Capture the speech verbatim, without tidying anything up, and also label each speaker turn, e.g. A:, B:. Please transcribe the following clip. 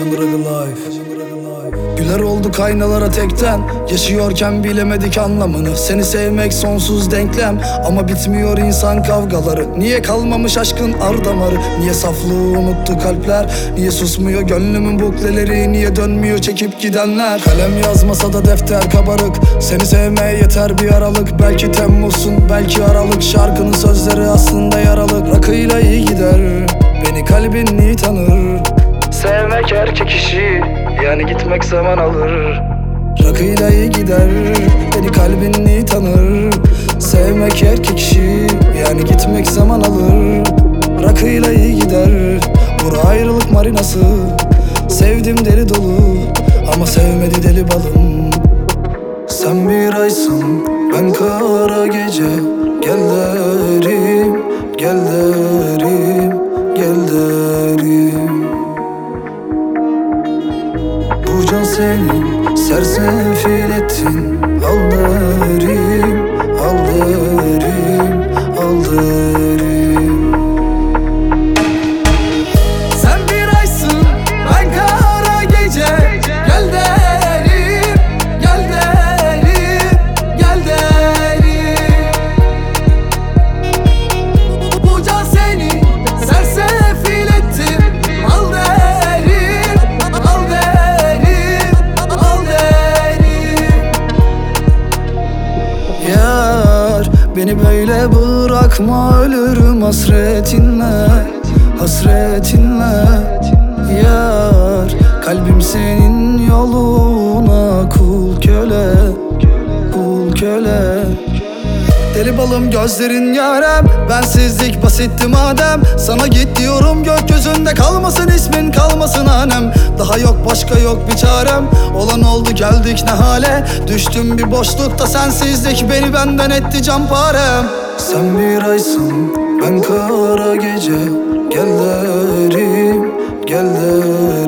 A: Jungle Life. Güler olduk aynalara tekten, yaşıyorken bilemedik anlamını. Seni sevmek sonsuz denklem, ama bitmiyor insan kavgaları. Niye kalmamış aşkın ardamarı? Niye saflığı unuttu kalpler? Niye susmuyor gönlümün bukleleri? Niye dönmüyor çekip gidenler? Kalem yazmasa da defter kabarık. Seni sevmeye yeter bir aralık. Belki Temmuz'sun, belki Aralık. Şarkının sözleri aslında yaralık. Rakıyla iyi gider, beni kalbin iyi tanır. Sevmek erkek işi, yani gitmek zaman alır. Rakıyla iyi gider, beni kalbin iyi tanır. Sevmek erkek işi, yani gitmek zaman alır. Rakıyla iyi gider, bura ayrılık marinası. Sevdim deli dolu, ama sevmedi deli balım. Sen bir aysın, ben kara gece. Gel derim, gel derim, gel derim. Bu can senin, sersefil ettin. Al derim, al derim, al derim. Sen bir aysın, ben kara gece. Gel derim, gel derim, gel derim. Bu can senin, sersefil ettin. Al derim, al derim, al derim. Yar, beni böyle bırakma, ölürüm hasretinle, hasretinle. Yar, kalbim senin yoluna kul köle, kul köle. Deli balım gözlerin yarem, bensizlik basitti madem. Sana git diyorum, gökyüzünde kalmasın ismin, kalmasın hanem. Daha yok, başka yok bir çarem. Olan oldu, geldik ne hale. Düştüm bir boşlukta, sensizlik beni benden etti canparem. Sen bir aysın, ben kara gece. Gel derim, gel derim.